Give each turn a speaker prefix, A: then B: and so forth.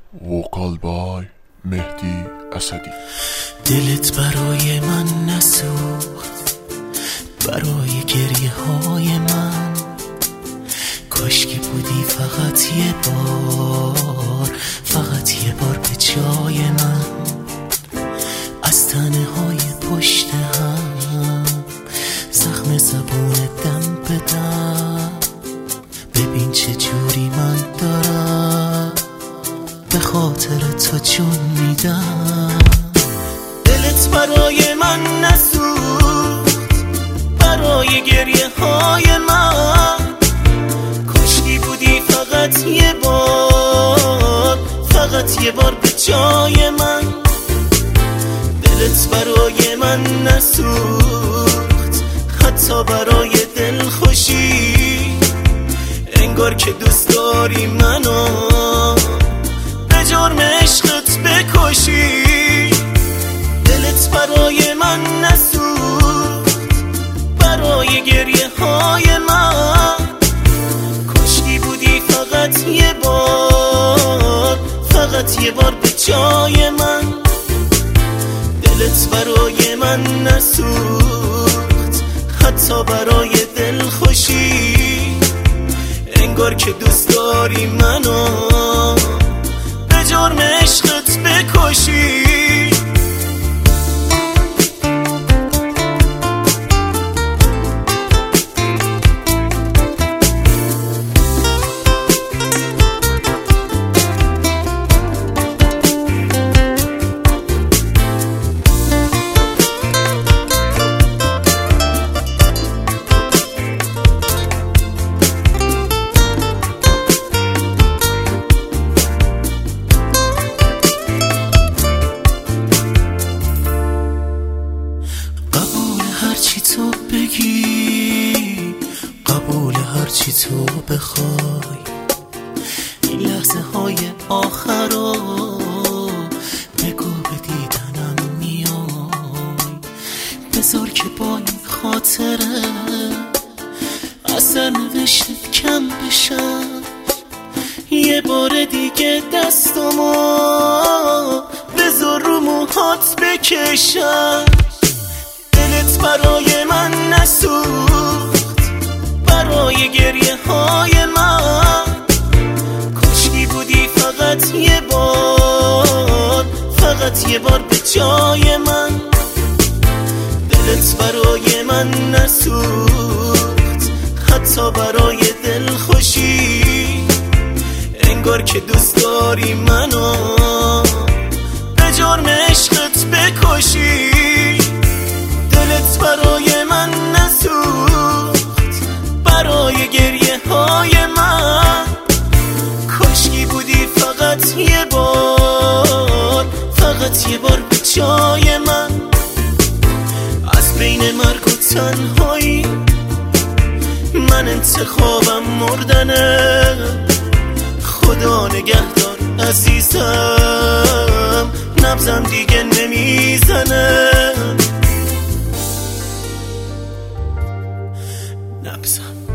A: وکال بای مهدی اسدی.
B: دلت برای من نسوخت، برای گریه های من، کاشکی بودی فقط یه بار، فقط یه بار به جای من. از تنه های پشت هم زخم زبون دم به دم، ببین چه جوری من دارم به خاطر تو جون میدم. دلت برای من نسوخت، برای گریه های من، کاشکی بودی فقط یه بار، فقط یه بار به جای من. دلت برای من نسوخت، حتی برای دلخوشی، انگار که دوست داری منو به جرم عشقت بکشی. دلت برای من نسوخت، برای گریه های من، کاشکی بودی فقط یه بار، فقط یه بار به جای من. دلت برای من نسوخت، حتی برای دلخوشی، انگار که دوست داری منو به جرم عشقت بکشی. هرچی تو بگی، قبول هرچی تو بخوای، این لحظه های آخر رو بگو به دیدنم میای. بذار که با این خاطره اثر نوشتت کم بشم، یه بار دیگه دستمو بذار رو موهات بکشم. دلت برای من نسوخت، برای گریه های من، کاشکی بودی فقط یه بار، فقط یه بار به جای من. دلت برای من نسوخت، حتی برای دلخوشی، انگار که دوست داری منو به جرم عشقت بکشی. دلت برای من نسوخت، برای گریه های من، کاشکی بودی فقط یه بار، فقط یه بار به جای من. از بین مرگ و تنهایی من انتخابم مردنه، خدا نگهدار عزیزم، نبضم دیگه نمیزنه، نبضم